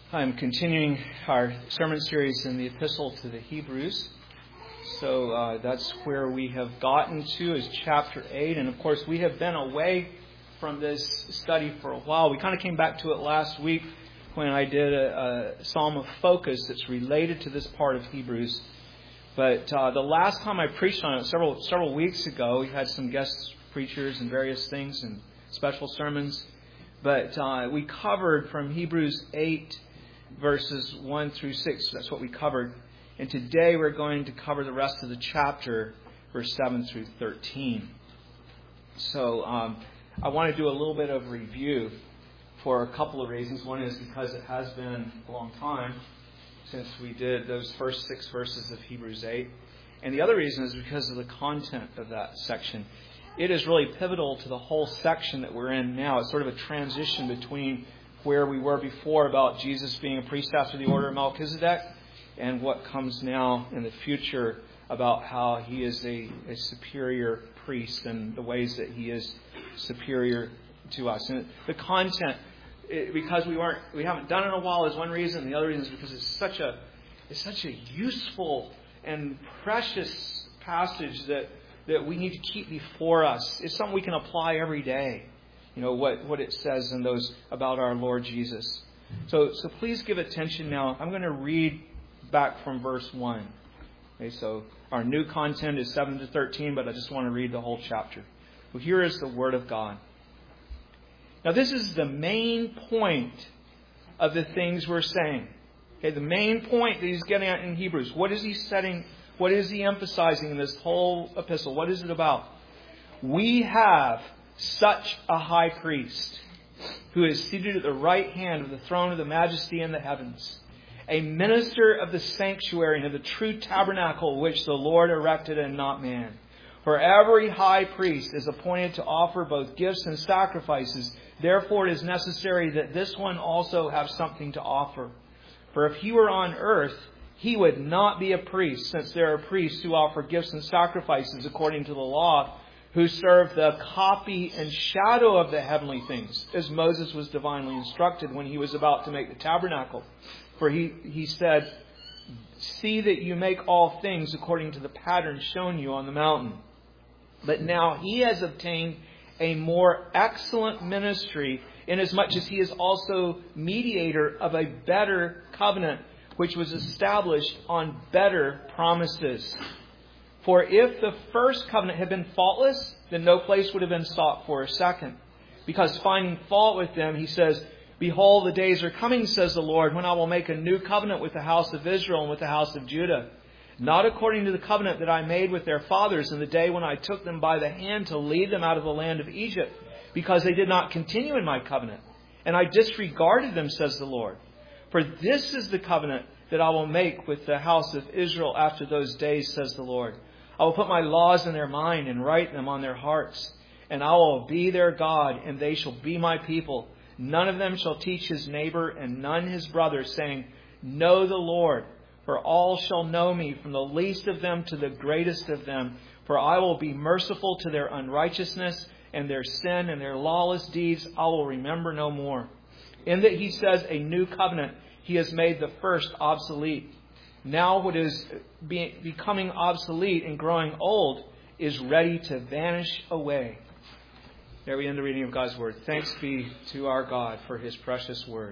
I'm continuing our sermon series in the Epistle to the Hebrews. So that's where we have gotten to, is chapter 8. And of course, we have been away from this study for a while. We kind of came back to it last week when I did a Psalm of Focus that's related to this part of Hebrews. But the last time I preached on it, several weeks ago, we had some guest preachers and various things and special sermons. But we covered from Hebrews 8, verses 1 through 6. That's what we covered. And today we're going to cover the rest of the chapter, verse 7 through 13. So I want to do a little bit of review for a couple of reasons. One is because it has been a long time since we did those first 6 verses of Hebrews 8. And the other reason is because of the content of that section. It is really pivotal to the whole section that we're in now. It's sort of a transition between where we were before about Jesus being a priest after the order of Melchizedek and what comes now in the future about how he is a superior priest and the ways that he is superior to us. And the content, because we haven't done it in a while, is one reason. And the other reason is because it's such a useful and precious passage that we need to keep before us. It's something we can apply every day. You know, what it says in those about our Lord Jesus. So please give attention now. I'm going to read back from verse 1. Okay, so our new content is 7 to 13, but I just want to read the whole chapter. Well, here is the Word of God. Now, this is the main point of the things we're saying. Okay, the main point that he's getting at in Hebrews. What is he setting? What is he emphasizing in this whole epistle? What is it about? We have such a high priest who is seated at the right hand of the throne of the majesty in the heavens, a minister of the sanctuary and of the true tabernacle which the Lord erected and not man. For every high priest is appointed to offer both gifts and sacrifices. Therefore it is necessary that this one also have something to offer. For if he were on earth, he would not be a priest, since there are priests who offer gifts and sacrifices according to the law, who serve the copy and shadow of the heavenly things, as Moses was divinely instructed when he was about to make the tabernacle. For he said, "See that you make all things according to the pattern shown you on the mountain." But now he has obtained a more excellent ministry, inasmuch as he is also mediator of a better covenant, which was established on better promises. For if the first covenant had been faultless, then no place would have been sought for a second. Because finding fault with them, he says, "Behold, the days are coming, says the Lord, when I will make a new covenant with the house of Israel and with the house of Judah. Not according to the covenant that I made with their fathers in the day when I took them by the hand to lead them out of the land of Egypt, because they did not continue in my covenant. And I disregarded them, says the Lord. For this is the covenant that I will make with the house of Israel after those days, says the Lord. I will put my laws in their mind and write them on their hearts. And I will be their God, and they shall be my people. None of them shall teach his neighbor and none his brother, saying, 'Know the Lord,' for all shall know me, from the least of them to the greatest of them. For I will be merciful to their unrighteousness, and their sin and their lawless deeds I will remember no more." In that he says a new covenant, he has made the first obsolete. Now what is becoming obsolete and growing old is ready to vanish away. There we end the reading of God's Word. Thanks be to our God for His precious Word.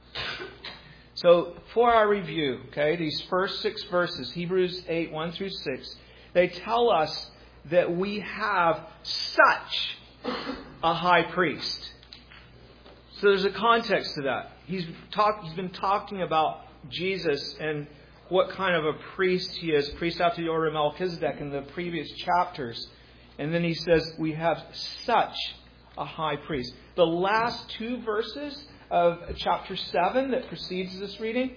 So for our review, these first 6 verses, Hebrews 8, 1 through 6, they tell us that we have such a high priest. So there's a context to that. He's been talking about Jesus and what kind of a priest he is, priest after the order of Melchizedek in the previous chapters. And then he says we have such a high priest. The last 2 verses of chapter 7 that precedes this reading,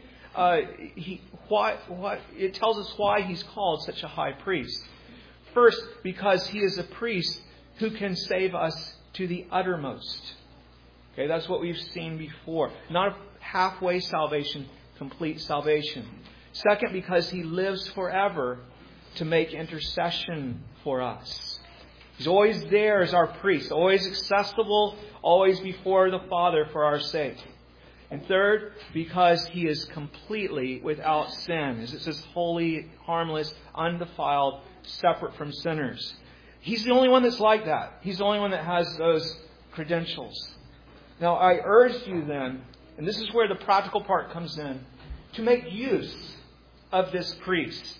it tells us why he's called such a high priest. First, because he is a priest who can save us to the uttermost. Okay, that's what we've seen before. Not a halfway salvation, complete salvation. Second, because he lives forever to make intercession for us. He's always there as our priest, always accessible, always before the Father for our sake. And third, because He is completely without sin. As it says, holy, harmless, undefiled, separate from sinners. He's the only one that's like that. He's the only one that has those credentials. Now, I urge you then, and this is where the practical part comes in, to make use of this priest.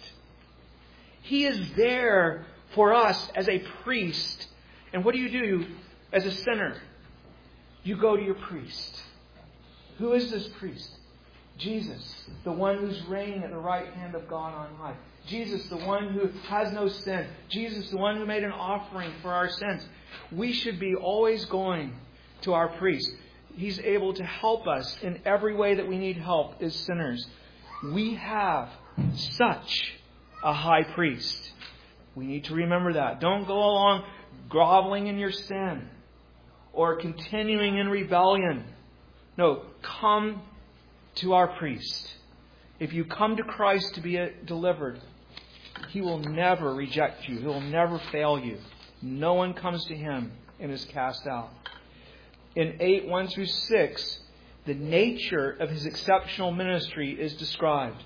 He is there for us as a priest. And what do you do as a sinner? You go to your priest. Who is this priest? Jesus, the one who's reigning at the right hand of God on high. Jesus, the one who has no sin. Jesus, the one who made an offering for our sins. We should be always going to our priest. He's able to help us in every way that we need help as sinners. We have such a high priest. We need to remember that. Don't go along groveling in your sin or continuing in rebellion. No, come to our priest. If you come to Christ to be delivered, He will never reject you. He will never fail you. No one comes to Him and is cast out. In 8:1-6, the nature of His exceptional ministry is described.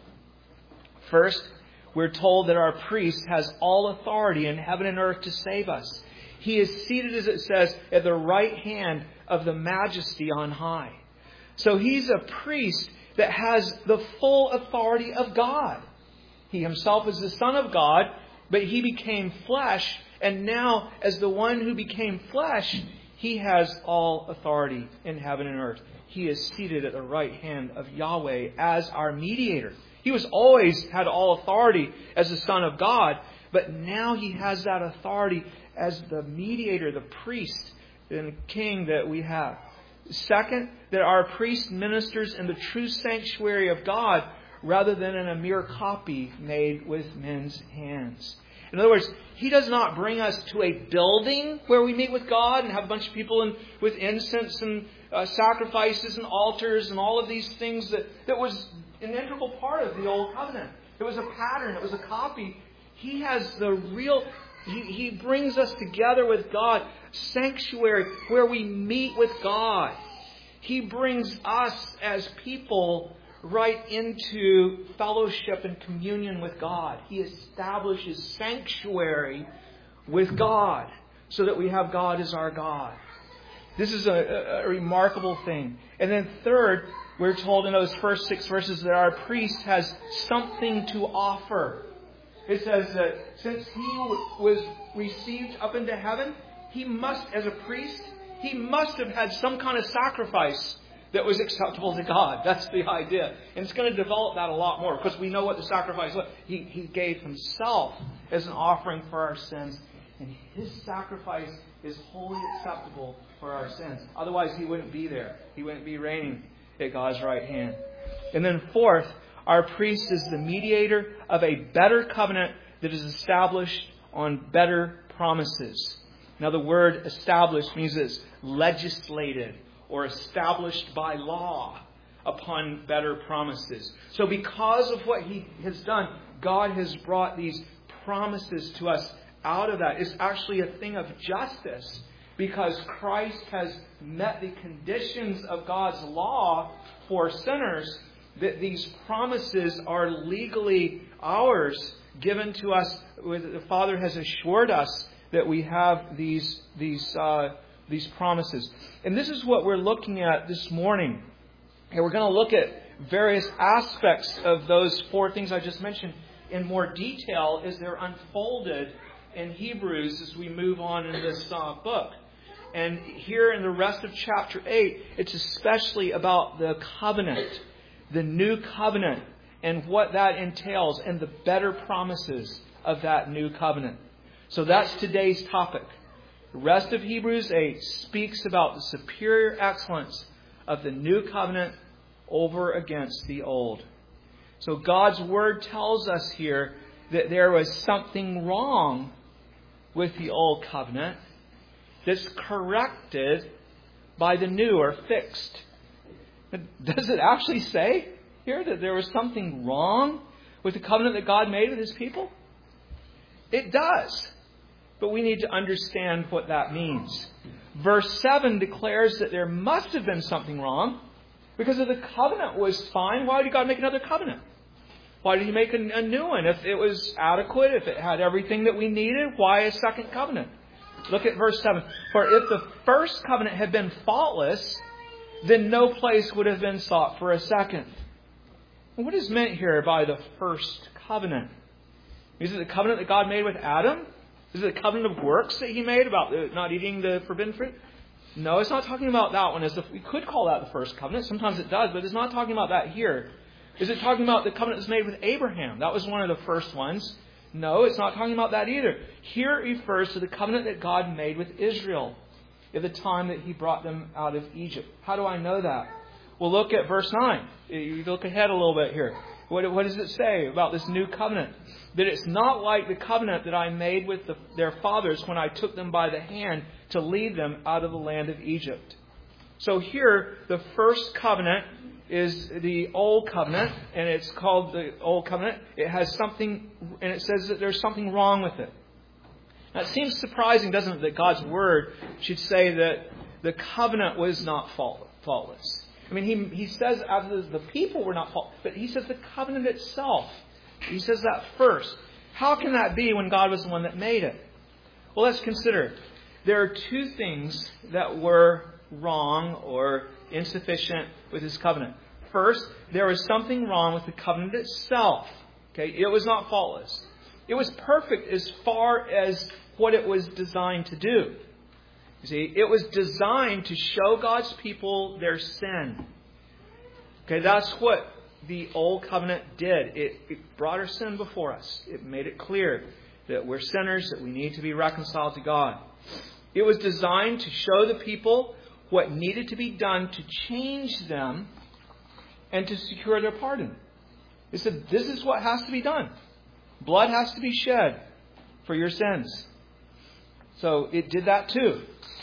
First, we're told that our priest has all authority in heaven and earth to save us. He is seated, as it says, at the right hand of the Majesty on high. So He's a priest that has the full authority of God. He Himself is the Son of God, but He became flesh, and now, as the one who became flesh, He has all authority in heaven and earth. He is seated at the right hand of Yahweh as our mediator. He was always had all authority as the Son of God, but now He has that authority as the mediator, the priest and king that we have. Second, that our priest ministers in the true sanctuary of God rather than in a mere copy made with men's hands. In other words, He does not bring us to a building where we meet with God and have a bunch of people with incense and sacrifices and altars and all of these things that was an integral part of the Old Covenant. It was a pattern. It was a copy. He has the real... He brings us together with God. Sanctuary where we meet with God. He brings us as people right into fellowship and communion with God. He establishes sanctuary with God so that we have God as our God. This is a remarkable thing. And then third, we're told in those first 6 verses that our priest has something to offer. It says that since He was received up into heaven, He must, as a priest, He must have had some kind of sacrifice that was acceptable to God. That's the idea. And it's going to develop that a lot more because we know what the sacrifice was. He gave Himself as an offering for our sins. And His sacrifice is wholly acceptable for our sins. Otherwise, He wouldn't be there. He wouldn't be reigning at God's right hand. And then fourth, our priest is the mediator of a better covenant that is established on better promises. Now, the word established means it's legislated or established by law upon better promises. So because of what He has done, God has brought these promises to us out of that. It's actually a thing of justice because Christ has met the conditions of God's law for sinners, that these promises are legally ours, given to us. The Father has assured us that we have these promises. And this is what we're looking at this morning. And we're going to look at various aspects of those 4 things I just mentioned in more detail as they're unfolded in Hebrews as we move on in this book. And here in the rest of chapter 8, it's especially about the covenant, the new covenant, and what that entails, and the better promises of that new covenant. So that's today's topic. The rest of Hebrews 8 speaks about the superior excellence of the new covenant over against the old. So God's Word tells us here that there was something wrong with the old covenant that's corrected by the new or fixed. Does it actually say here that there was something wrong with the covenant that God made with His people? It does. But we need to understand what that means. Verse 7 declares that there must have been something wrong Because if the covenant was fine, why did God make another covenant? Why did He make a new one? If it was adequate, if it had everything that we needed, why a second covenant? Look at verse 7. For if the first covenant had been faultless, then no place would have been sought for a second. And what is meant here by the first covenant? Is it the covenant that God made with Adam? Is it the covenant of works that He made about not eating the forbidden fruit? No, it's not talking about that one. We could call that the first covenant. Sometimes it does, but it's not talking about that here. Is it talking about the covenant that's made with Abraham? That was one of the first ones. No, it's not talking about that either. Here it refers to the covenant that God made with Israel at the time that He brought them out of Egypt. How do I know that? Well, look at verse 9. You look ahead a little bit here. What does it say about this new covenant? That it's not like the covenant that I made with their fathers when I took them by the hand to lead them out of the land of Egypt. So here, the first covenant is the Old Covenant, and it's called the Old Covenant. It has something, and it says that there's something wrong with it. Now, it seems surprising, doesn't it, that God's Word should say that the covenant was not faultless. I mean, he says after the people were not faultless, but He says the covenant itself. He says that first. How can that be when God was the one that made it? Well, let's consider. There are two things that were wrong or insufficient with His covenant. First, there was something wrong with the covenant itself. Okay, it was not faultless. It was perfect as far as what it was designed to do. You see, it was designed to show God's people their sin. Okay, that's what the Old Covenant did. It brought our sin before us. It made it clear that we're sinners, that we need to be reconciled to God. It was designed to show the people what needed to be done to change them and to secure their pardon. It said, this is what has to be done. Blood has to be shed for your sins. So it did that too.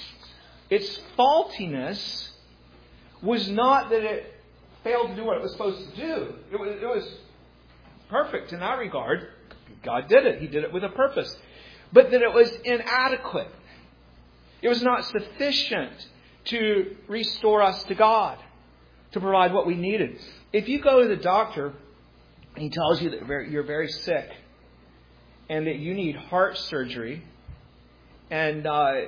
Its faultiness was not that it failed to do what it was supposed to do. It was perfect in that regard. God did it. He did it with a purpose. But that it was inadequate. It was not sufficient to restore us to God, to provide what we needed. If you go to the doctor and he tells you that you're very sick and that you need heart surgery, and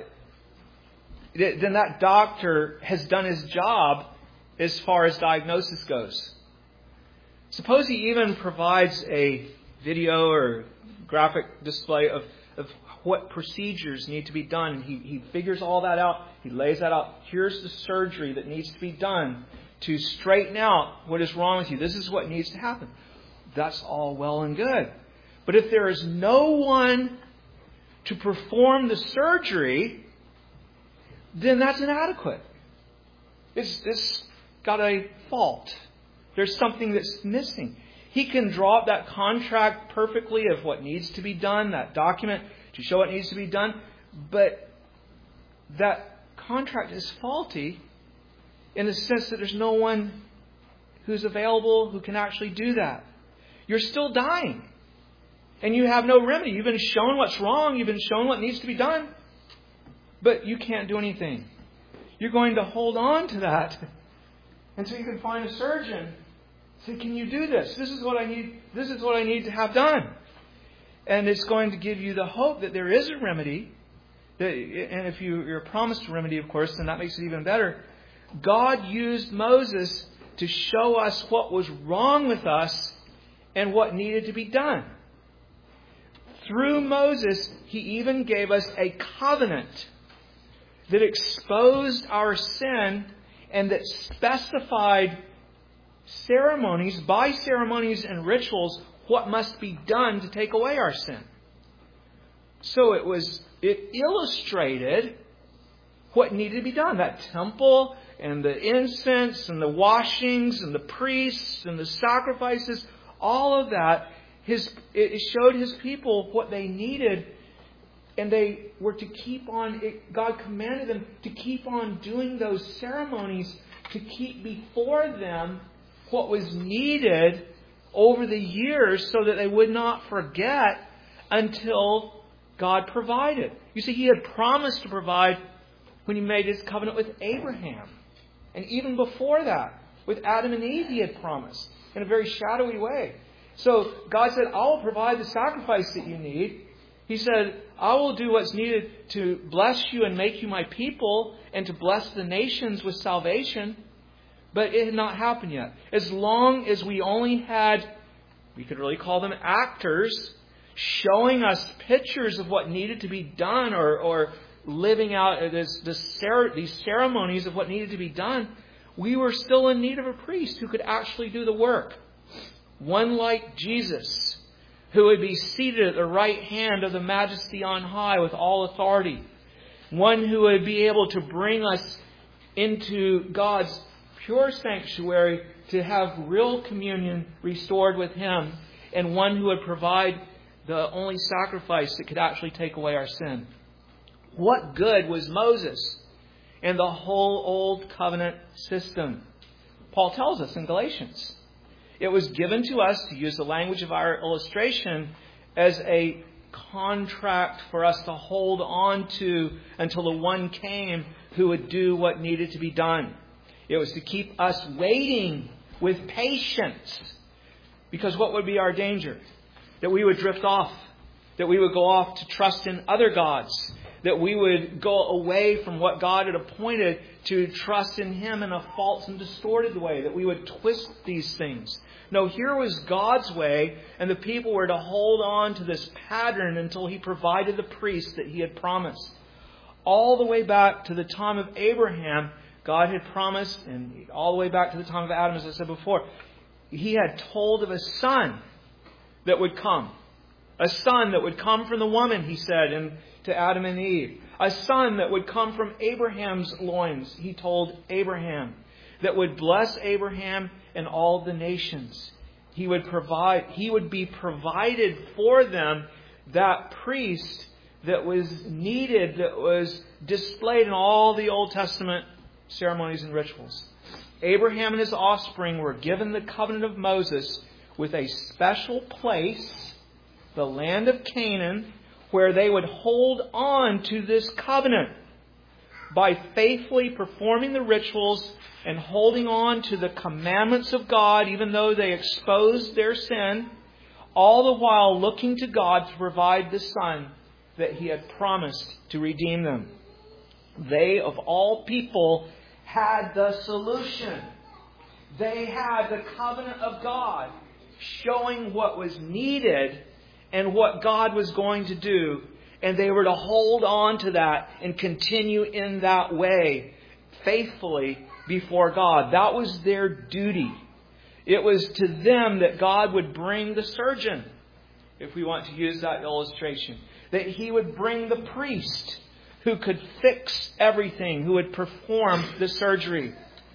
then that doctor has done his job as far as diagnosis goes. Suppose he even provides a video or graphic display of what procedures need to be done. He figures all that out. He lays that out. Here's the surgery that needs to be done to straighten out what is wrong with you. This is what needs to happen. That's all well and good. But if there is no one to perform the surgery, then that's inadequate. It's got a fault. There's something that's missing. He can draw up that contract perfectly of what needs to be done, that document to show what needs to be done, but that contract is faulty in the sense that there's no one who's available who can actually do that. You're still dying. And you have no remedy. You've been shown what's wrong. You've been shown what needs to be done. But you can't do anything. You're going to hold on to that until you can find a surgeon. Say, can you do this? This is what I need. This is what I need to have done. And it's going to give you the hope that there is a remedy. And if you're promised a remedy, of course, then that makes it even better. God used Moses to show us what was wrong with us and what needed to be done. Through Moses, He even gave us a covenant that exposed our sin and that specified by ceremonies and rituals, what must be done to take away our sin. So it illustrated what needed to be done. That temple and the incense and the washings and the priests and the sacrifices, all of that, it showed His people what they needed, and they were to keep on. God commanded them to keep on doing those ceremonies to keep before them what was needed over the years so that they would not forget until God provided. You see, He had promised to provide when He made His covenant with Abraham. And even before that. With Adam and Eve He had promised in a very shadowy way. So God said, I will provide the sacrifice that you need. He said, I will do what's needed to bless you and make you my people and to bless the nations with salvation. But it had not happened yet. As long as we only had, we could really call them actors, showing us pictures of what needed to be done or living out these ceremonies of what needed to be done, we were still in need of a priest who could actually do the work. One like Jesus, who would be seated at the right hand of the Majesty on high with all authority. One who would be able to bring us into God's pure sanctuary to have real communion restored with Him. And one who would provide the only sacrifice that could actually take away our sin. What good was Moses and the whole Old Covenant system? Paul tells us in Galatians. It was given to us, to use the language of our illustration, as a contract for us to hold on to until the one came who would do what needed to be done. It was to keep us waiting with patience. Because what would be our danger? That we would drift off. That we would go off to trust in other gods. That we would go away from what God had appointed to trust in Him in a false and distorted way. That we would twist these things. No, here was God's way, and the people were to hold on to this pattern until He provided the priest that He had promised. All the way back to the time of Abraham, God had promised, and all the way back to the time of Adam, as I said before, He had told of a son that would come. A son that would come from the woman, He said, and to Adam and Eve. A son that would come from Abraham's loins, He told Abraham, that would bless Abraham and all the nations. He would be provided for them that priest that was needed, that was displayed in all the Old Testament ceremonies and rituals. Abraham and his offspring were given the covenant of Moses with a special place, the land of Canaan, where they would hold on to this covenant by faithfully performing the rituals and holding on to the commandments of God, even though they exposed their sin, all the while looking to God to provide the Son that He had promised to redeem them. They, of all people, had the solution. They had the covenant of God showing what was needed and what God was going to do. And they were to hold on to that and continue in that way faithfully before God. That was their duty. It was to them that God would bring the surgeon, if we want to use that illustration. That He would bring the priest who could fix everything, who would perform the surgery.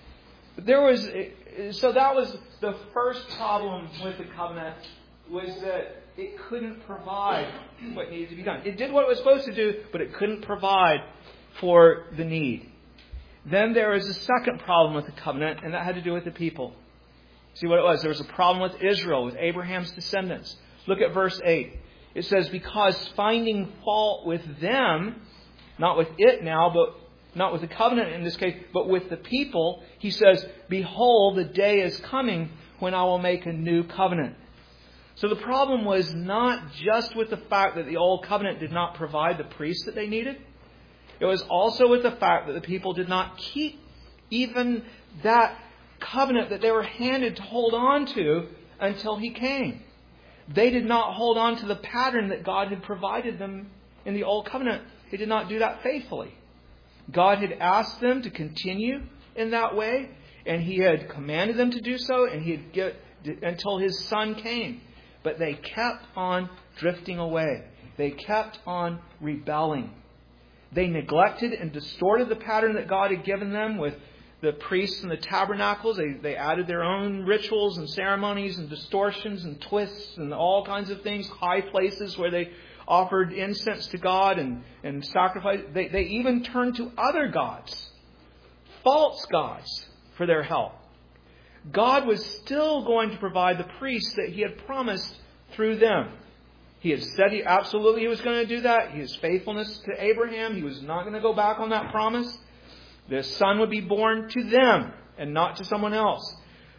So that was the first problem with the covenant, was that it couldn't provide what needed to be done. It did what it was supposed to do, but it couldn't provide for the need. Then there was a second problem with the covenant, and that had to do with the people. See what it was? There was a problem with Israel, with Abraham's descendants. Look at verse 8. It says, because finding fault with them, not with it now, but not with the covenant in this case, but with the people, He says, behold, the day is coming when I will make a new covenant. So the problem was not just with the fact that the old covenant did not provide the priests that they needed. It was also with the fact that the people did not keep even that covenant that they were handed to hold on to until He came. They did not hold on to the pattern that God had provided them in the old covenant. They did not do that faithfully. God had asked them to continue in that way, and He had commanded them to do so, and He had until His Son came. But they kept on drifting away. They kept on rebelling. They neglected and distorted the pattern that God had given them with the priests and the tabernacles. They added their own rituals and ceremonies and distortions and twists and all kinds of things. High places where they offered incense to God and sacrifice. They even turned to other gods, false gods, for their help. God was still going to provide the priests that He had promised through them. He had said He was going to do that. His faithfulness to Abraham, He was not going to go back on that promise. The Son would be born to them and not to someone else.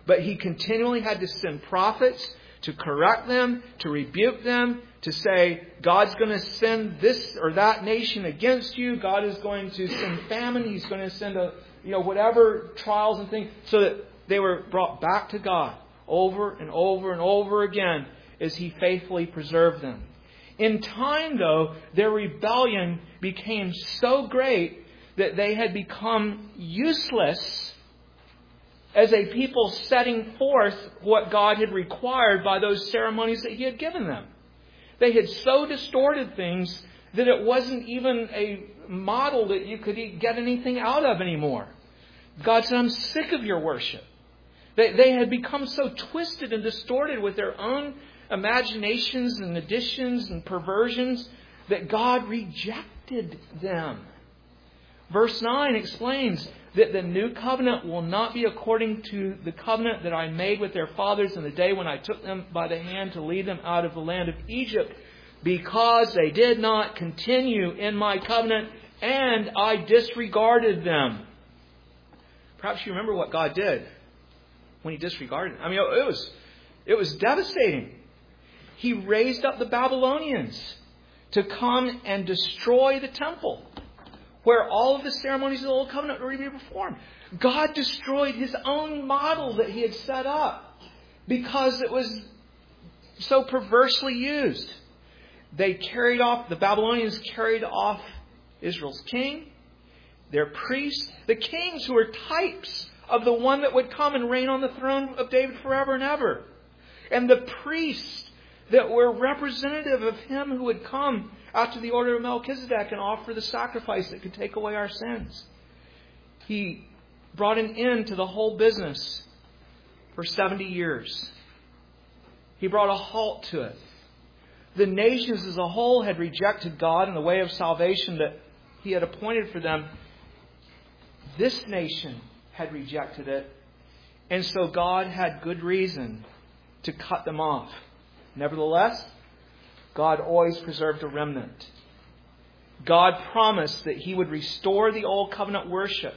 But He continually had to send prophets to correct them, to rebuke them, to say, God's going to send this or that nation against you. God is going to send famine. He's going to send whatever trials and things, so that they were brought back to God over and over and over again as He faithfully preserved them. In time, though, their rebellion became so great that they had become useless as a people setting forth what God had required by those ceremonies that He had given them. They had so distorted things that it wasn't even a model that you could get anything out of anymore. God said, I'm sick of your worship. They had become so twisted and distorted with their own imaginations and additions and perversions that God rejected them. Verse 9 explains that the new covenant will not be according to the covenant that I made with their fathers in the day when I took them by the hand to lead them out of the land of Egypt, because they did not continue in my covenant and I disregarded them. Perhaps you remember what God did when He disregarded them. I mean, it was devastating. He raised up the Babylonians to come and destroy the temple, where all of the ceremonies of the Old Covenant were to be performed. God destroyed His own model that He had set up because it was so perversely used. The Babylonians carried off Israel's king, their priests, the kings who were types of the one that would come and reign on the throne of David forever and ever. And the priests that were representative of Him who would come after the order of Melchizedek and offer the sacrifice that could take away our sins. He brought an end to the whole business for 70 years. He brought a halt to it. The nations as a whole had rejected God and the way of salvation that He had appointed for them. This nation had rejected it. And so God had good reason to cut them off. Nevertheless, God always preserved a remnant. God promised that He would restore the Old Covenant worship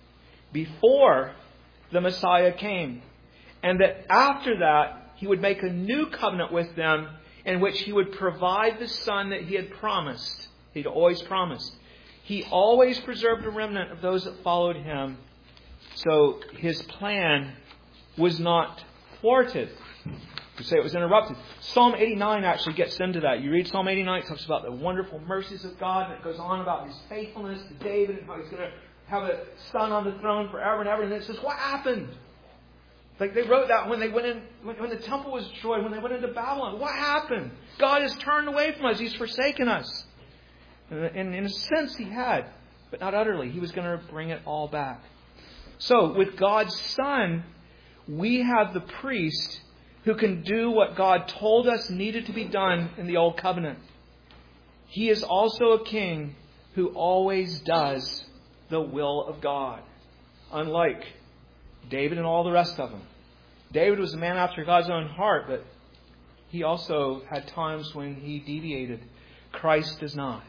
before the Messiah came. And that after that, He would make a new covenant with them in which He would provide the Son that He had promised. He'd always promised. He always preserved a remnant of those that followed Him. So His plan was not thwarted. You say it was interrupted. Psalm 89 actually gets into that. You read Psalm 89, it talks about the wonderful mercies of God, and it goes on about His faithfulness to David and how He's going to have a son on the throne forever and ever. And then it says, what happened? Like they wrote that when they went in, when the temple was destroyed, when they went into Babylon. What happened? God has turned away from us. He's forsaken us. And in a sense He had, but not utterly. He was going to bring it all back. So with God's Son, we have the priest who can do what God told us needed to be done in the Old Covenant. He is also a king who always does the will of God, unlike David and all the rest of them. David was a man after God's own heart, but he also had times when he deviated. Christ does not.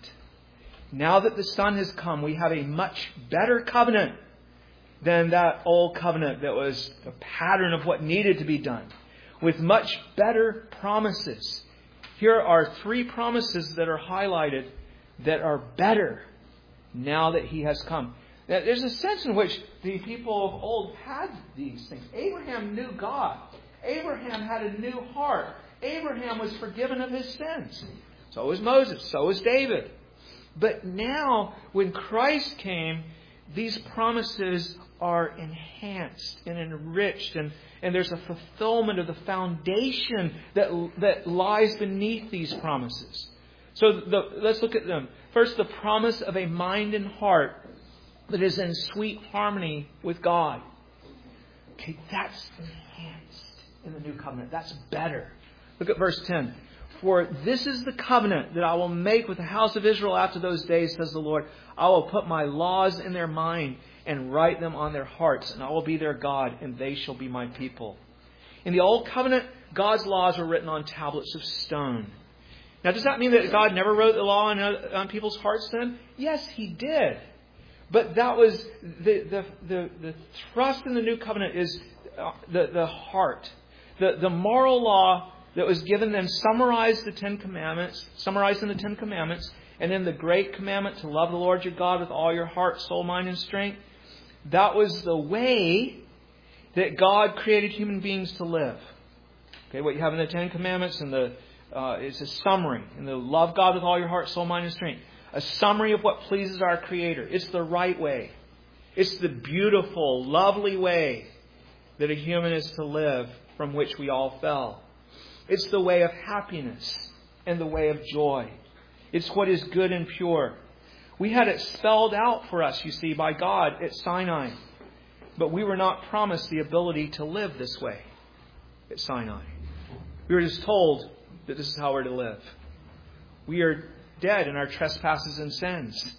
Now that the Son has come, we have a much better covenant than that old covenant that was a pattern of what needed to be done, with much better promises. Here are 3 promises that are highlighted that are better now that He has come. Now, there's a sense in which the people of old had these things. Abraham knew God. Abraham had a new heart. Abraham was forgiven of his sins. So was Moses. So was David. But now, when Christ came, these promises are enhanced and enriched, and there's a fulfillment of the foundation that lies beneath these promises. So let's look at them. First, the promise of a mind and heart that is in sweet harmony with God. Okay, that's enhanced in the new covenant. That's better. Look at verse 10. For this is the covenant that I will make with the house of Israel after those days, says the Lord. I will put my laws in their mind and write them on their hearts, and I will be their God, and they shall be my people. In the Old Covenant, God's laws were written on tablets of stone. Now, does that mean that God never wrote the law on people's hearts then? Yes, He did. But that was the thrust in the New Covenant is the heart. The moral law that was given them summarized in the Ten Commandments, and then the great commandment to love the Lord your God with all your heart, soul, mind, and strength. That was the way that God created human beings to live. Okay, what you have in the Ten Commandments and it's a summary. And the love God with all your heart, soul, mind, and strength. A summary of what pleases our Creator. It's the right way. It's the beautiful, lovely way that a human is to live, from which we all fell. It's the way of happiness and the way of joy. It's what is good and pure. We had it spelled out for us, you see, by God at Sinai. But we were not promised the ability to live this way at Sinai. We were just told that this is how we're to live. We are dead in our trespasses and sins.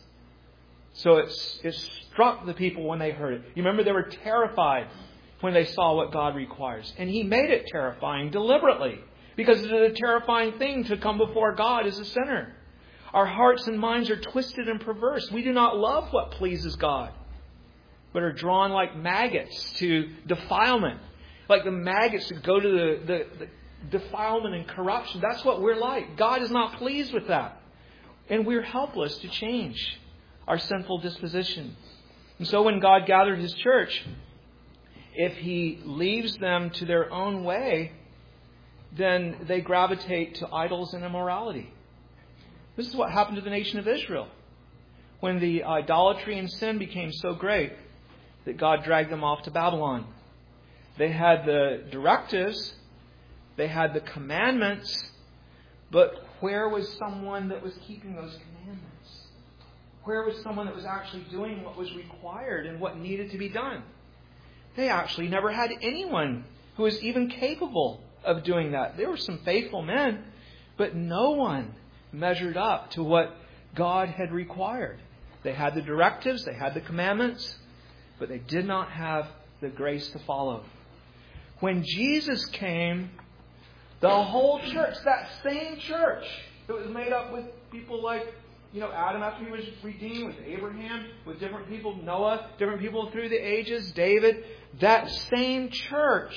So it struck the people when they heard it. You remember they were terrified when they saw what God requires. And He made it terrifying deliberately, because it is a terrifying thing to come before God as a sinner. Our hearts and minds are twisted and perverse. We do not love what pleases God, but are drawn like maggots to defilement. Like the maggots that go to the defilement and corruption. That's what we're like. God is not pleased with that. And we're helpless to change our sinful disposition. And so when God gathered His church, if He leaves them to their own way, then they gravitate to idols and immorality. This is what happened to the nation of Israel. When the idolatry and sin became so great that God dragged them off to Babylon. They had the directives, they had the commandments, but where was someone that was keeping those commandments? Where was someone that was actually doing what was required and what needed to be done? They actually never had anyone who was even capable of doing that. There were some faithful men, but no one measured up to what God had required. They had the directives, they had the commandments, but they did not have the grace to follow. When Jesus came, the whole church, that same church that was made up with people like, Adam after he was redeemed, with Abraham, with different people, Noah, different people through the ages, David, that same church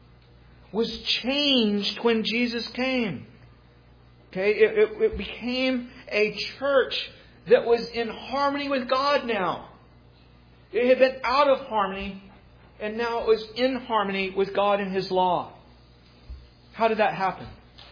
was changed when Jesus came. Okay, it became a church that was in harmony with God now. It had been out of harmony, and now it was in harmony with God and His law. How did that happen?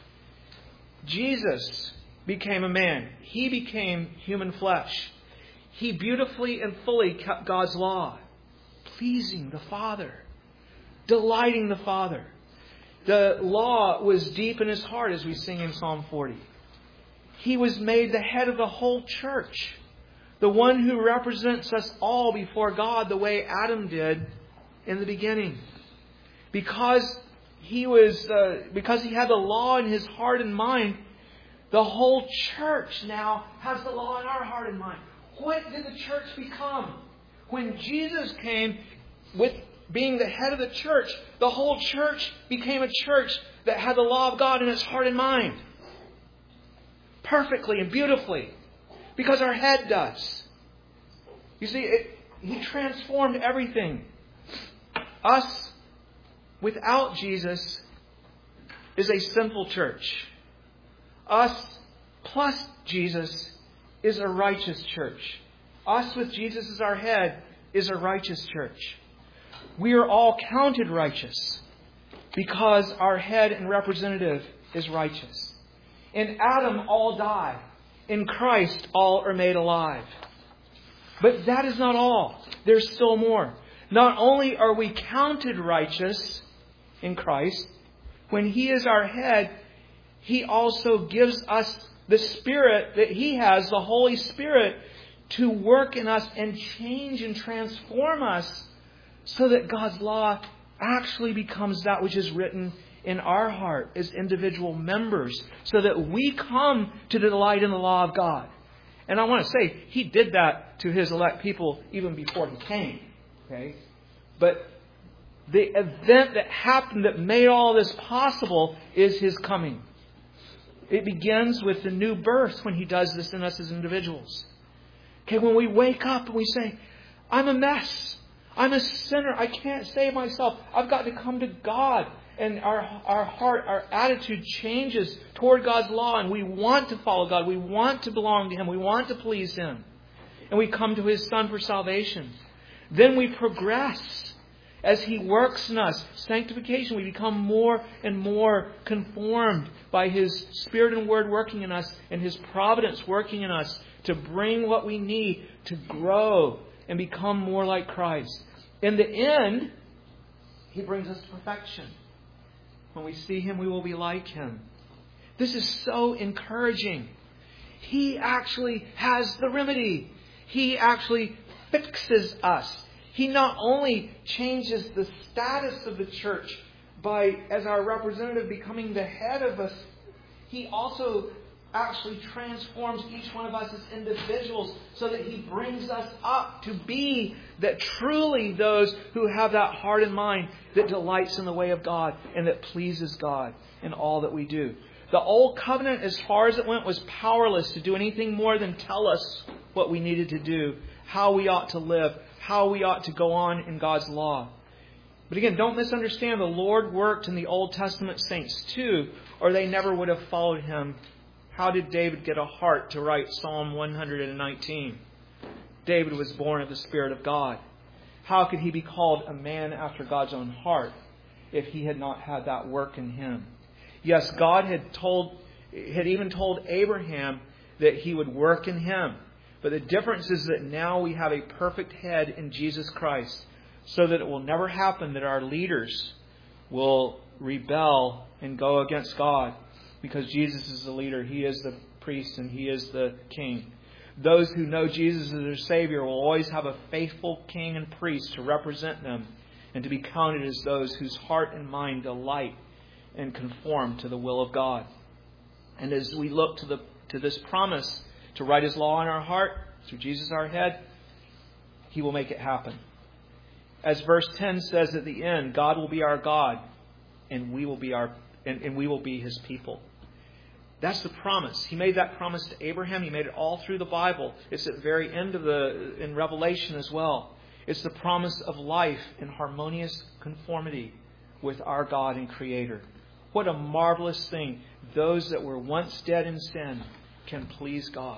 Jesus became a man. He became human flesh. He beautifully and fully kept God's law, pleasing the Father, delighting the Father. The law was deep in His heart, as we sing in Psalm 40. He was made the head of the whole church, the one who represents us all before God the way Adam did in the beginning. Because he had the law in his heart and mind, the whole church now has the law in our heart and mind. What did the church become? When Jesus came, with being the head of the church, the whole church became a church that had the law of God in its heart and mind. Perfectly and beautifully. Because our head does. You see, He transformed everything. Us, without Jesus, is a sinful church. Us, plus Jesus, is a righteous church. Us, with Jesus as our head, is a righteous church. We are all counted righteous because our head and representative is righteous. In Adam, all die. In Christ, all are made alive. But that is not all. There's still more. Not only are we counted righteous in Christ, when He is our head, He also gives us the Spirit that He has, the Holy Spirit, to work in us and change and transform us so that God's law actually becomes that which is written in our heart as individual members, so that we come to delight in the law of God. And I want to say, He did that to His elect people even before He came. Okay? But the event that happened that made all this possible is His coming. It begins with the new birth when He does this in us as individuals. Okay, when we wake up and we say, I'm a mess. I'm a sinner. I can't save myself. I've got to come to God. And our heart, our attitude changes toward God's law. And we want to follow God. We want to belong to Him. We want to please Him. And we come to His Son for salvation. Then we progress as He works in us. Sanctification, we become more and more conformed by His Spirit and Word working in us and His providence working in us to bring what we need to grow and become more like Christ. In the end, He brings us to perfection. When we see Him, we will be like Him. This is so encouraging. He actually has the remedy. He actually fixes us. He not only changes the status of the church by, as our representative, becoming the head of us, He also actually transforms each one of us as individuals so that He brings us up to be that truly those who have that heart and mind that delights in the way of God and that pleases God in all that we do. The Old Covenant, as far as it went, was powerless to do anything more than tell us what we needed to do, how we ought to live, how we ought to go on in God's law. But again, don't misunderstand. The Lord worked in the Old Testament saints too, or they never would have followed Him. How did David get a heart to write Psalm 119? David was born of the Spirit of God. How could he be called a man after God's own heart if he had not had that work in him? Yes, God had even told Abraham that He would work in him. But the difference is that now we have a perfect head in Jesus Christ, so that it will never happen that our leaders will rebel and go against God. Because Jesus is the leader. He is the priest and He is the king. Those who know Jesus as their Savior will always have a faithful king and priest to represent them and to be counted as those whose heart and mind delight and conform to the will of God. And as we look to this promise to write His law in our heart, through Jesus our head, He will make it happen. As verse 10 says at the end, God will be our God and we will be His people. That's the promise. He made that promise to Abraham. He made it all through the Bible. It's at the very end in Revelation as well. It's the promise of life in harmonious conformity with our God and Creator. What a marvelous thing. Those that were once dead in sin can please God.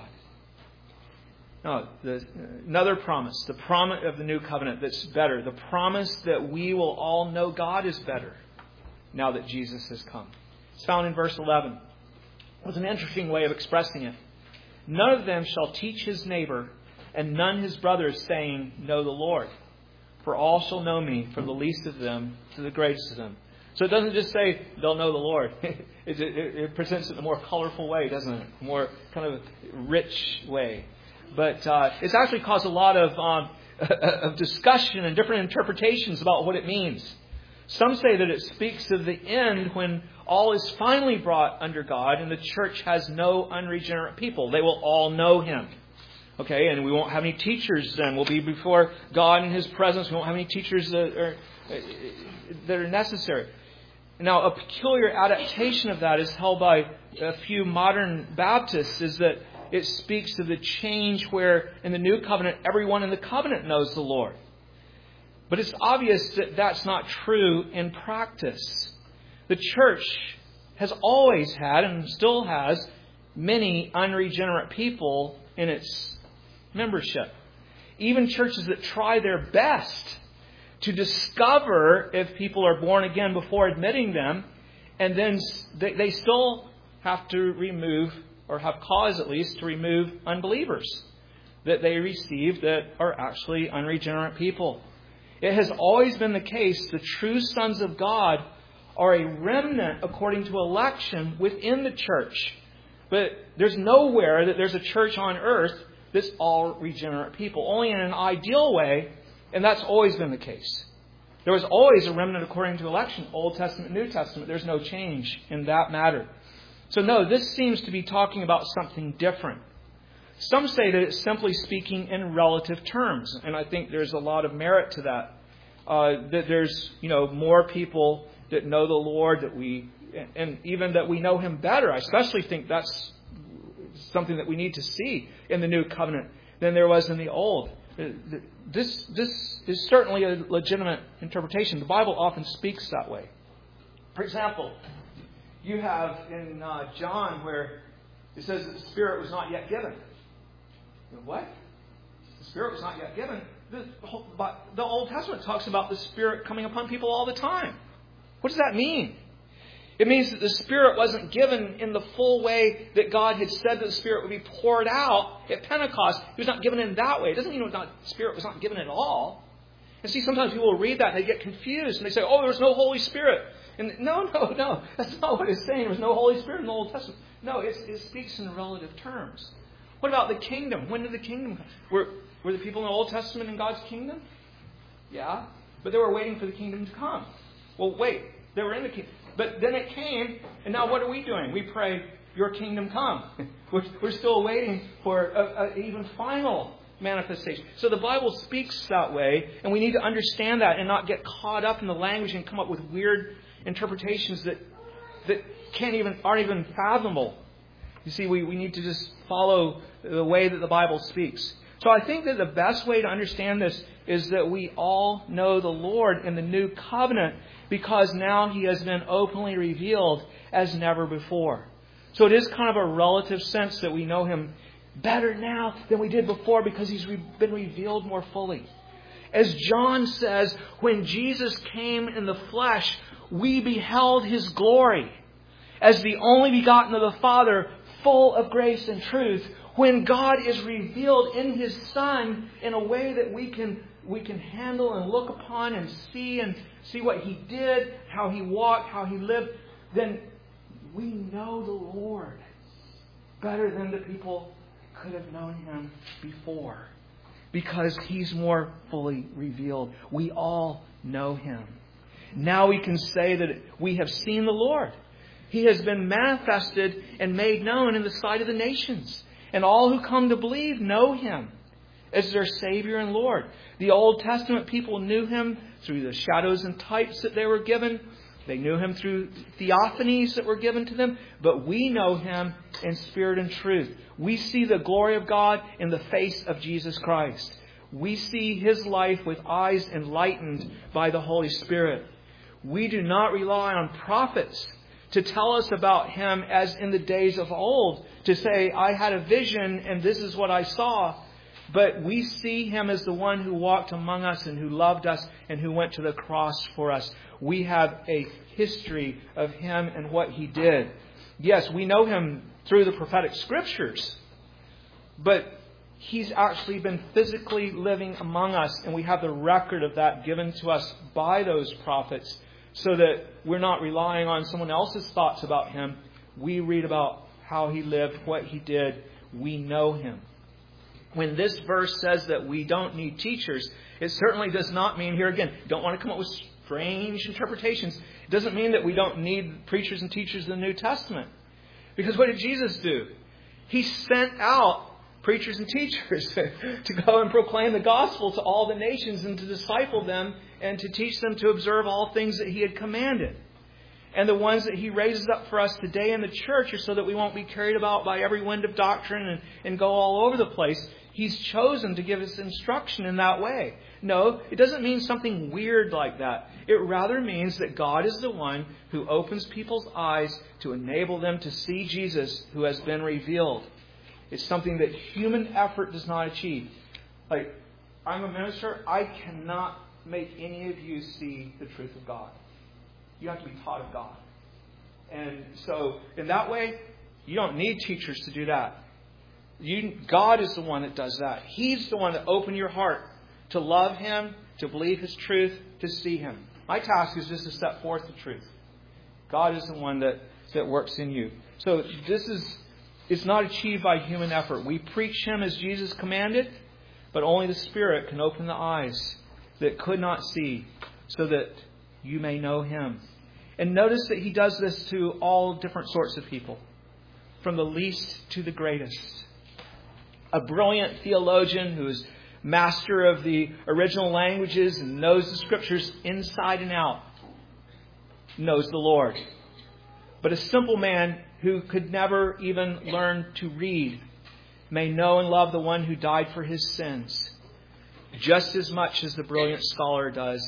Now, another promise, the promise of the new covenant that's better. The promise that we will all know God is better now that Jesus has come. It's found in verse 11. It was an interesting way of expressing it. None of them shall teach his neighbor, and none his brothers, saying, Know the Lord. For all shall know me, from the least of them to the greatest of them. So it doesn't just say they'll know the Lord. It presents it in a more colorful way, doesn't it? A more kind of rich way. But it's actually caused a lot of discussion and different interpretations about what it means. Some say that it speaks of the end when all is finally brought under God and the church has no unregenerate people. They will all know Him. Okay, and we won't have any teachers then. We'll be before God in His presence. We won't have any teachers that are necessary. Now, a peculiar adaptation of that is held by a few modern Baptists, is that it speaks of the change where in the new covenant, everyone in the covenant knows the Lord. But it's obvious that that's not true in practice. The church has always had and still has many unregenerate people in its membership. Even churches that try their best to discover if people are born again before admitting them, and then they still have to remove, or have cause at least, to remove unbelievers that they receive that are actually unregenerate people. It has always been the case the true sons of God are a remnant according to election within the church. But there's nowhere that there's a church on earth that's all regenerate people. Only in an ideal way, and that's always been the case. There was always a remnant according to election, Old Testament, New Testament. There's no change in that matter. So no, this seems to be talking about something different. Some say that it's simply speaking in relative terms, and I think there's a lot of merit to that. That there's, more people that know the Lord, and even that we know Him better. I especially think that's something that we need to see in the new covenant than there was in the old. this is certainly a legitimate interpretation. The Bible often speaks that way. For example, you have in John where it says that the Spirit was not yet given. What? The Spirit was not yet given? The Old Testament talks about the Spirit coming upon people all the time. What does that mean? It means that the Spirit wasn't given in the full way that God had said that the Spirit would be poured out at Pentecost. He was not given in that way. It doesn't mean the Spirit was not given at all. And see, sometimes people will read that and they get confused and they say, oh, there's no Holy Spirit. And no. That's not what it's saying. There was no Holy Spirit in the Old Testament. No, it speaks in relative terms. What about the kingdom? When did the kingdom come? Were the people in the Old Testament in God's kingdom? Yeah. But they were waiting for the kingdom to come. Well, wait. They were in the kingdom. But then it came, and now what are we doing? We pray, your kingdom come. We're still waiting for an even final manifestation. So the Bible speaks that way, and we need to understand that and not get caught up in the language and come up with weird interpretations that aren't even fathomable. You see, we need to just follow the way that the Bible speaks. So I think that the best way to understand this is that we all know the Lord in the new covenant because now He has been openly revealed as never before. So it is kind of a relative sense that we know Him better now than we did before because He's been revealed more fully. As John says, when Jesus came in the flesh, we beheld His glory as the only begotten of the Father, full of grace and truth. When God is revealed in His Son in a way that we can handle and look upon and see what He did, how He walked, how He lived, then we know the Lord better than the people could have known Him before. Because He's more fully revealed. We all know Him. Now we can say that we have seen the Lord. He has been manifested and made known in the sight of the nations. And all who come to believe know Him as their Savior and Lord. The Old Testament people knew Him through the shadows and types that they were given. They knew Him through theophanies that were given to them. But we know Him in spirit and truth. We see the glory of God in the face of Jesus Christ. We see His life with eyes enlightened by the Holy Spirit. We do not rely on prophets to tell us about Him as in the days of old, to say, I had a vision and this is what I saw. But we see Him as the one who walked among us and who loved us and who went to the cross for us. We have a history of Him and what He did. Yes, we know Him through the prophetic scriptures, but He's actually been physically living among us, and we have the record of that given to us by those prophets, so that we're not relying on someone else's thoughts about Him. We read about how He lived, what He did. We know Him. When this verse says that we don't need teachers, it certainly does not mean, here again, don't want to come up with strange interpretations. It doesn't mean that we don't need preachers and teachers in the New Testament. Because what did Jesus do? He sent out preachers and teachers to go and proclaim the gospel to all the nations and to disciple them and to teach them to observe all things that He had commanded. And the ones that He raises up for us today in the church are so that we won't be carried about by every wind of doctrine and go all over the place. He's chosen to give us instruction in that way. No, it doesn't mean something weird like that. It rather means that God is the one who opens people's eyes to enable them to see Jesus who has been revealed. It's something that human effort does not achieve. Like, I'm a minister. I cannot make any of you see the truth of God. You have to be taught of God. And so, in that way, you don't need teachers to do that. God is the one that does that. He's the one that opened your heart to love Him, to believe His truth, to see Him. My task is just to set forth the truth. God is the one that works in you. So it's not achieved by human effort. We preach Him as Jesus commanded, but only the Spirit can open the eyes that could not see so that you may know Him. And notice that He does this to all different sorts of people, from the least to the greatest. A brilliant theologian who is master of the original languages and knows the Scriptures inside and out knows the Lord. But a simple man who could never even learn to read may know and love the one who died for his sins. just as much as the brilliant scholar does,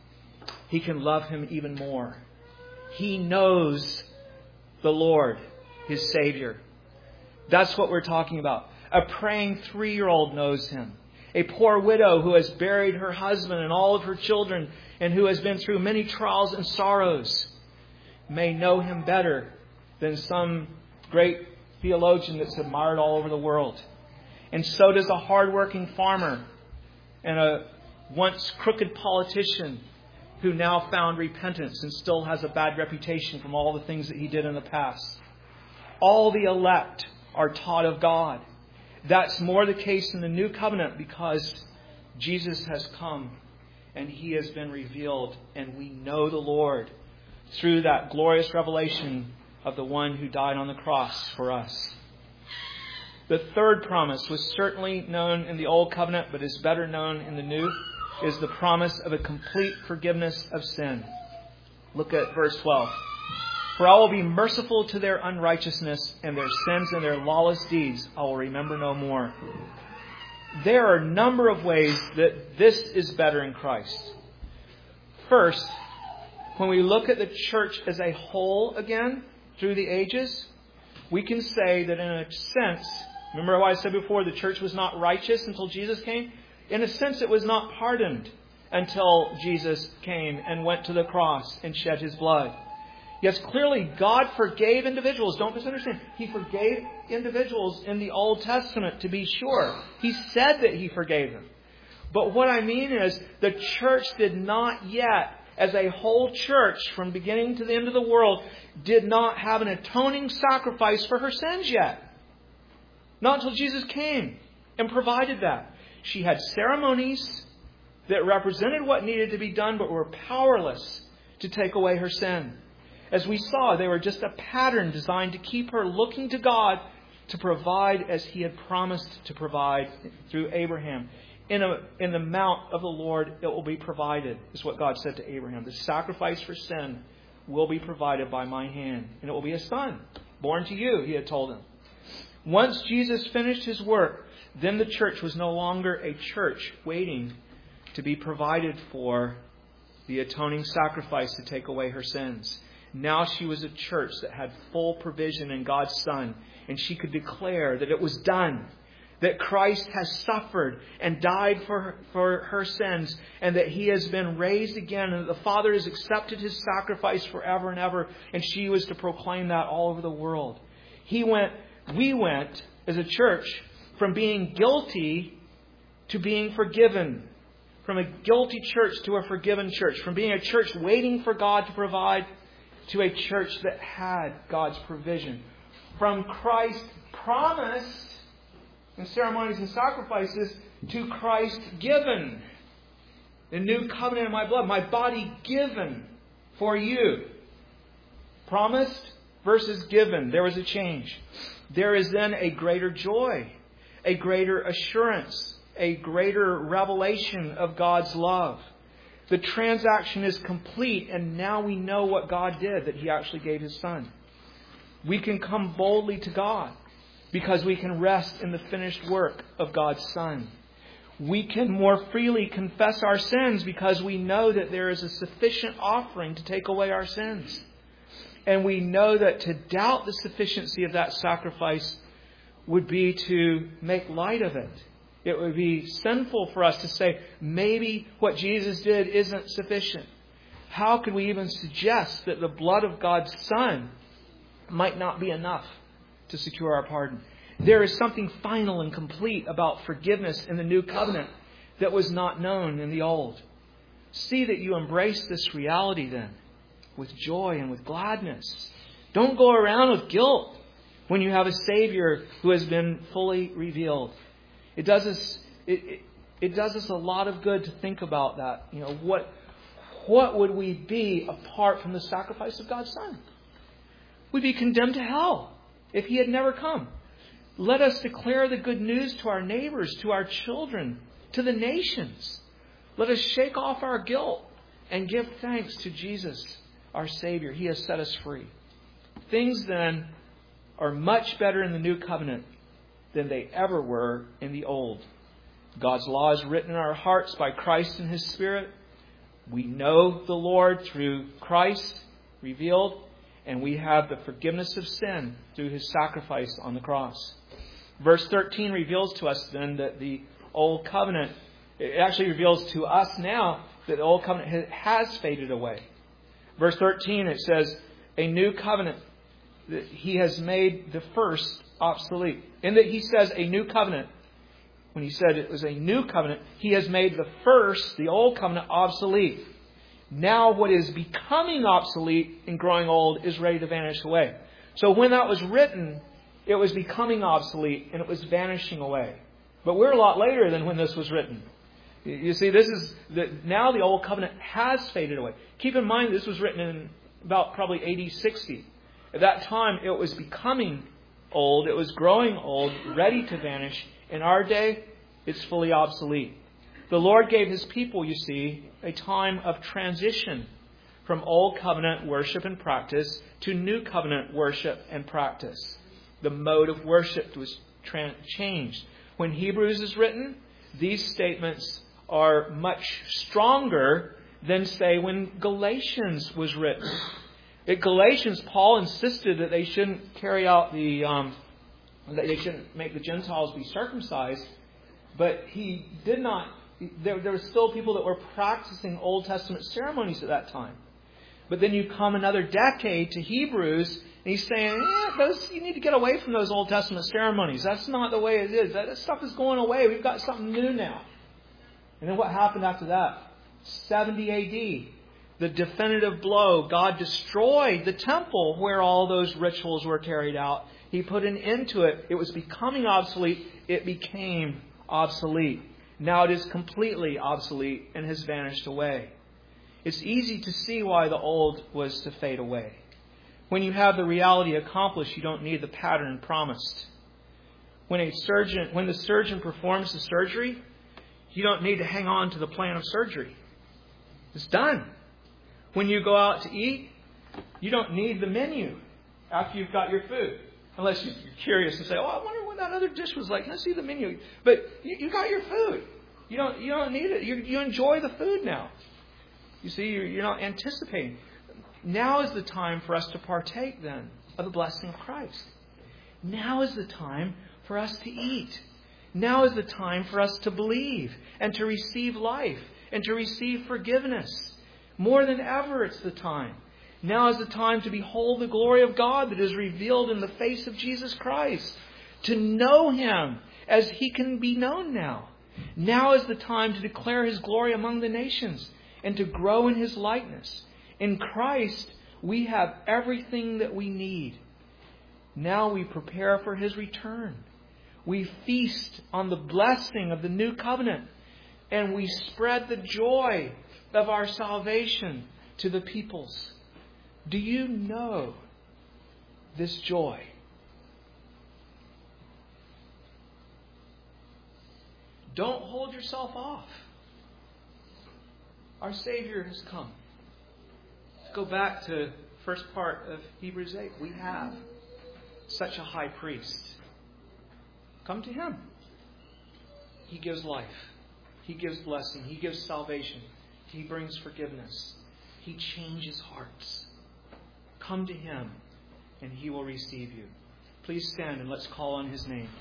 he can love Him even more. He knows the Lord, his Savior. That's what we're talking about. A praying 3-year-old knows Him. A poor widow who has buried her husband and all of her children and who has been through many trials and sorrows may know Him better than some great theologian that's admired all over the world. And so does a hardworking farmer and a once crooked politician who now found repentance and still has a bad reputation from all the things that he did in the past. All the elect are taught of God. That's more the case in the New Covenant because Jesus has come and He has been revealed, and we know the Lord through that glorious revelation of the one who died on the cross for us. The third promise was certainly known in the Old Covenant, but is better known in the New, is the promise of a complete forgiveness of sin. Look at verse 12. For I will be merciful to their unrighteousness, and their sins and their lawless deeds I will remember no more. There are a number of ways that this is better in Christ. First, when we look at the church as a whole again through the ages, we can say that in a sense, remember what I said before, the church was not righteous until Jesus came? In a sense, it was not pardoned until Jesus came and went to the cross and shed His blood. Yes, clearly God forgave individuals. Don't misunderstand. He forgave individuals in the Old Testament, to be sure. He said that He forgave them. But what I mean is the church did not yet, as a whole church from beginning to the end of the world, did not have an atoning sacrifice for her sins yet. Not until Jesus came and provided that. She had ceremonies that represented what needed to be done, but were powerless to take away her sin. As we saw, they were just a pattern designed to keep her looking to God to provide as He had promised to provide through Abraham. In the mount of the Lord it will be provided, is what God said to Abraham. The sacrifice for sin will be provided by my hand, and it will be a son born to you, He had told him. Once Jesus finished His work, then the church was no longer a church waiting to be provided for the atoning sacrifice to take away her sins. Now she was a church that had full provision in God's Son, and she could declare that it was done, that Christ has suffered and died for her sins, and that He has been raised again, and that the Father has accepted His sacrifice forever and ever, and she was to proclaim that all over the world. We went, as a church, from being guilty to being forgiven. From a guilty church to a forgiven church. From being a church waiting for God to provide to a church that had God's provision. From Christ promised in ceremonies and sacrifices to Christ given. The new covenant in my blood, my body given for you. Promised versus given. There was a change. There is then a greater joy, a greater assurance, a greater revelation of God's love. The transaction is complete, and now we know what God did, that He actually gave His Son. We can come boldly to God because we can rest in the finished work of God's Son. We can more freely confess our sins because we know that there is a sufficient offering to take away our sins. And we know that to doubt the sufficiency of that sacrifice would be to make light of it. It would be sinful for us to say, maybe what Jesus did isn't sufficient. How could we even suggest that the blood of God's Son might not be enough to secure our pardon? There is something final and complete about forgiveness in the new covenant that was not known in the old. See that you embrace this reality then with joy and with gladness. Don't go around with guilt when you have a Savior who has been fully revealed. It does us a lot of good to think about that. You know, what would we be apart from the sacrifice of God's Son? We'd be condemned to hell if He had never come. Let us declare the good news to our neighbors, to our children, to the nations. Let us shake off our guilt and give thanks to Jesus, our Savior. He has set us free. Things then are much better in the new covenant than they ever were in the old. God's law is written in our hearts by Christ and His Spirit. We know the Lord through Christ revealed, and we have the forgiveness of sin through His sacrifice on the cross. Verse 13 reveals to us then that the Old Covenant, it actually reveals to us now that the Old Covenant has faded away. Verse 13, it says, a new covenant, that He has made the first obsolete. In that He says a new covenant, when He said it was a new covenant, He has made the first, the Old Covenant, obsolete. Now what is becoming obsolete and growing old is ready to vanish away. So when that was written, it was becoming obsolete and it was vanishing away. But we're a lot later than when this was written. You see, now the Old Covenant has faded away. Keep in mind this was written in about probably AD 60. At that time, it was becoming old. It was growing old, ready to vanish. In our day, it's fully obsolete. The Lord gave His people, you see, a time of transition from Old Covenant worship and practice to New Covenant worship and practice. The mode of worship was changed. When Hebrews is written, these statements are much stronger than, say, when Galatians was written. At Galatians, Paul insisted that they shouldn't carry out that they shouldn't make the Gentiles be circumcised, but he did not. There were still people that were practicing Old Testament ceremonies at that time. But then you come another decade to Hebrews, and he's saying, you need to get away from those Old Testament ceremonies. That's not the way it is. That stuff is going away. We've got something new now. And then what happened after that? 70 A.D., the definitive blow. God destroyed the temple where all those rituals were carried out. He put an end to it. It was becoming obsolete. It became obsolete. Now it is completely obsolete and has vanished away. It's easy to see why the old was to fade away. When you have the reality accomplished, you don't need the pattern promised. When the surgeon performs the surgery, you don't need to hang on to the plan of surgery. It's done. When you go out to eat, you don't need the menu after you've got your food. Unless you're curious and say, I wonder what that other dish was like. Let's see the menu. But you got your food. You don't need it. You enjoy the food now. You see, you're not anticipating. Now is the time for us to partake then of the blessing of Christ. Now is the time for us to eat. Now is the time for us to believe and to receive life and to receive forgiveness. More than ever, it's the time. Now is the time to behold the glory of God that is revealed in the face of Jesus Christ. To know Him as He can be known now. Now is the time to declare His glory among the nations and to grow in His likeness. In Christ, we have everything that we need. Now we prepare for His return. We feast on the blessing of the new covenant. And we spread the joy of our salvation to the peoples. Do you know this joy? Don't hold yourself off. Our Savior has come. Let's go back to the first part of Hebrews 8. We have such a high priest. Come to Him. He gives life. He gives blessing. He gives salvation. He brings forgiveness. He changes hearts. Come to Him and He will receive you. Please stand and let's call on His name.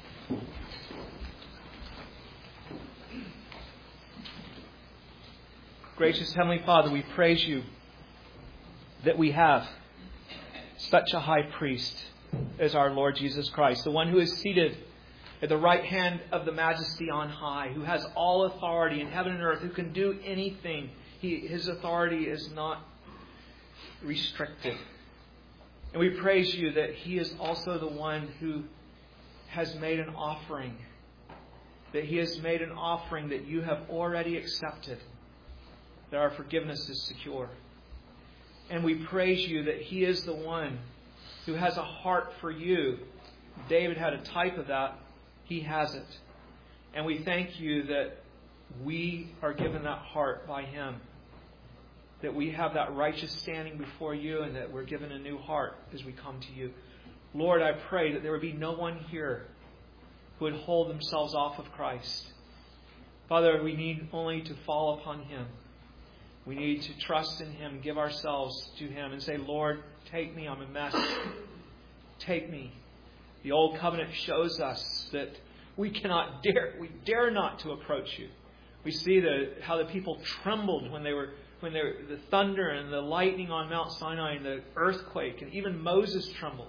Gracious Heavenly Father, we praise You that we have such a high priest as our Lord Jesus Christ, the one who is seated at the right hand of the Majesty on high, who has all authority in heaven and earth, who can do anything. His authority is not restricted. And we praise You that He is also the one who has made an offering. That He has made an offering that You have already accepted. That our forgiveness is secure. And we praise You that He is the one who has a heart for You. David had a type of that. He has it. And we thank You that we are given that heart by Him. That we have that righteous standing before You and that we're given a new heart as we come to You. Lord, I pray that there would be no one here who would hold themselves off of Christ. Father, we need only to fall upon Him. We need to trust in Him, give ourselves to Him and say, Lord, take me, I'm a mess. Take me. The Old Covenant shows us that we dare not to approach You. We see how the people trembled when the thunder and the lightning on Mount Sinai and the earthquake, and even Moses trembled.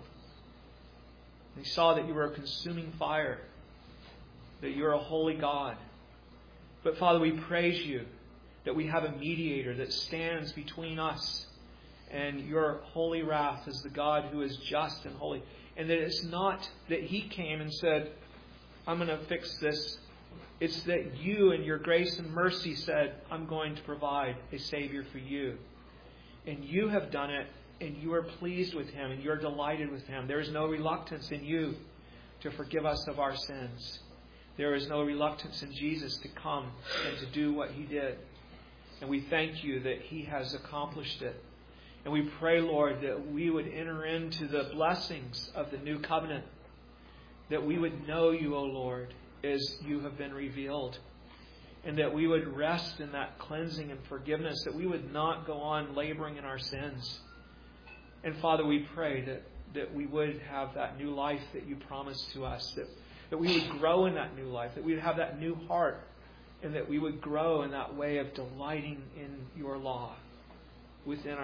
They saw that You were a consuming fire, that You're a holy God. But Father, we praise You that we have a mediator that stands between us and Your holy wrath as the God who is just and holy. And that it's not that He came and said, I'm going to fix this. It's that You in Your grace and mercy said, I'm going to provide a Savior for you. And You have done it, and You are pleased with Him, and You're delighted with Him. There is no reluctance in You to forgive us of our sins. There is no reluctance in Jesus to come and to do what He did. And we thank You that He has accomplished it. And we pray, Lord, that we would enter into the blessings of the new covenant. That we would know You, O Lord, as You have been revealed. And that we would rest in that cleansing and forgiveness. That we would not go on laboring in our sins. And Father, we pray that we would have that new life that You promised to us. That we would grow in that new life. That we would have that new heart. And that we would grow in that way of delighting in Your law within.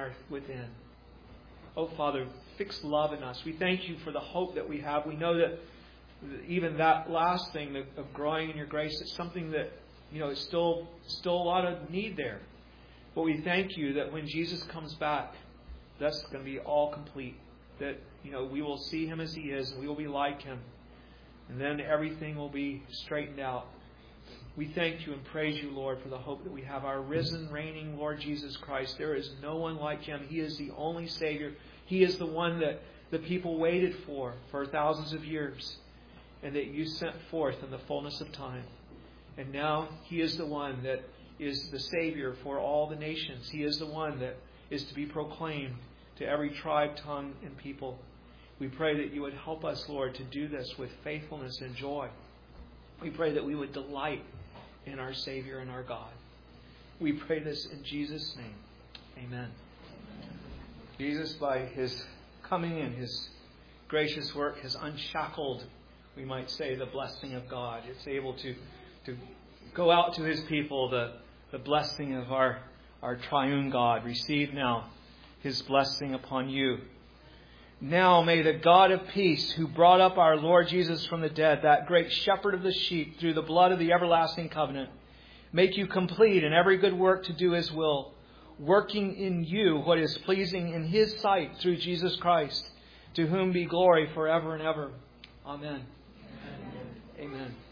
Oh, Father, fix love in us. We thank You for the hope that we have. We know that even that last thing of growing in Your grace, it's something that, it's still a lot of need there. But we thank You that when Jesus comes back, that's going to be all complete. That, we will see Him as He is, and we will be like Him. And then everything will be straightened out. We thank You and praise You, Lord, for the hope that we have. Our risen, reigning Lord Jesus Christ. There is no one like Him. He is the only Savior. He is the one that the people waited for thousands of years. And that You sent forth in the fullness of time. And now He is the one that is the Savior for all the nations. He is the one that is to be proclaimed to every tribe, tongue, and people. We pray that You would help us, Lord, to do this with faithfulness and joy. We pray that we would delight in our Savior and our God. We pray this in Jesus' name. Amen. Jesus, by His coming and His gracious work, has unshackled, we might say, the blessing of God. It's able to go out to His people, the blessing of our triune God. Receive now His blessing upon you. Now may the God of peace, who brought up our Lord Jesus from the dead, that great shepherd of the sheep, through the blood of the everlasting covenant, make you complete in every good work to do His will, working in you what is pleasing in His sight through Jesus Christ, to whom be glory forever and ever. Amen. Amen. Amen.